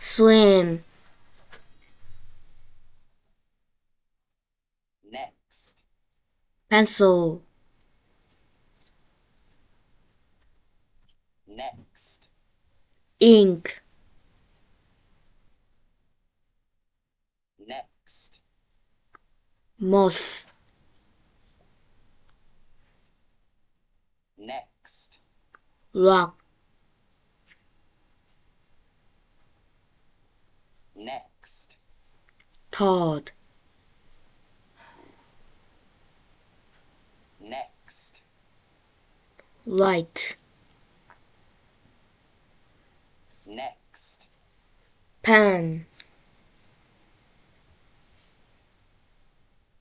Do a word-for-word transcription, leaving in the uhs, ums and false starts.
swim, next, pencil, next, ink, next, moss, next, rock, next, toad, next, light, next, pen,